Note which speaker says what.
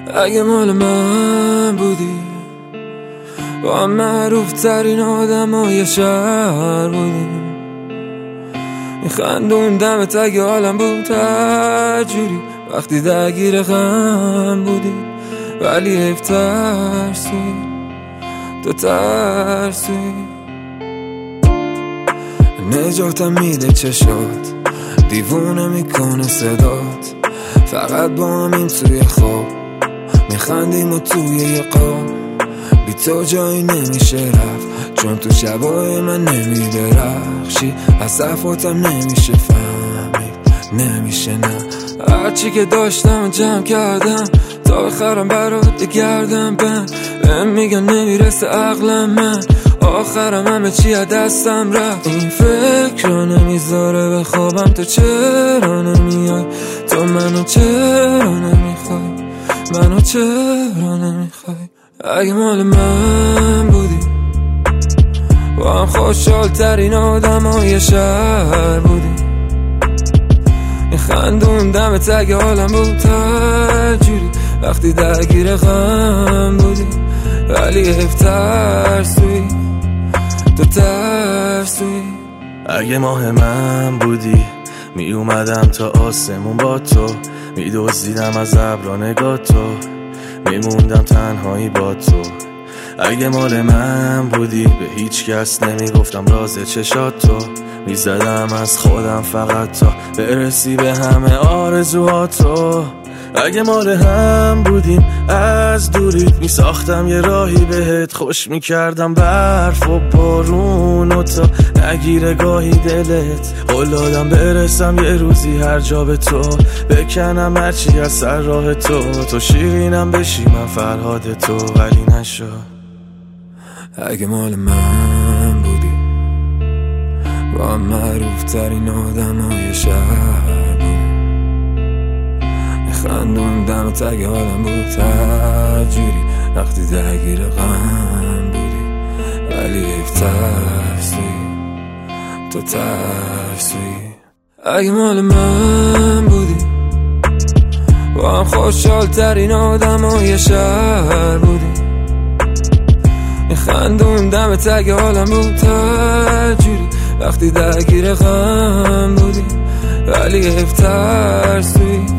Speaker 1: اگه مال من بودی با هم معروف ترین آدم های شهر بودیم، میخندون دمت اگه حالم بود هر جوری وقتی درگیر غم بودی، ولی حیف ترسوی تو ترسوی. نجاتم میده چشات، دیوونه میکنه صدات، فقط با همین توی خواب میخندیم و توی یه قاب. بی تو جایی نمیشه رفت، چون تو شبای من نمیدرخشی، از صفاتم نمیشه فهمید، نمیشه نه. هرچی که داشتم جمع کردم تا بخرم برات گردم بند، بهم میگن نمیرسه عقلم، من آخرم همه چی از دستم رفت. این فکر رو نمیذاره بخوابم، تو چرا نمیای، تو منو چرا نمیخوای، منو چرا نمیخوای. اگه مال من بودی با هم خوشحال ترین آدم های شهر بودی، میخندون دمت اگه حالم بود هر جوری وقتی درگیر غم بودی، ولی حیف ترسوی تو ترسوی.
Speaker 2: اگه ماه من بودی می اومدم تا آسمون با تو، می دزدیدم از ابرا نگاه تو، میموندم تنهایی با تو. اگه مال من بودی به هیچ کس نمیگفتم راز چشات تو، میزدم از خودم فقط تا برسی به همه آرزوهاتو. اگه مال هم بودیم از دوریت میساختم یه راهی بهت، خوش میکردم برف و بارون و تا نگیره گاهی دلت. قول دادم برسم یه روزی هر جا به تو، بکنم هرچی از سر راه تو شیرینم بشی من فرهاد تو، ولی نشد.
Speaker 1: اگه مال من بودی با هم معروف ترین آدم های شهر بودی، میخندون دمت اگه حالم بود هر جوری وقتی درگیر غم بودی، ولی حیف ترسوی تو ترسوی. اگه مال من بودی با هم خوشحال ترین آدم های شهر بودی، میخندون دمت اگه حالم بود هر جوری وقتی درگیر غم بودی، ولی حیف ترسوی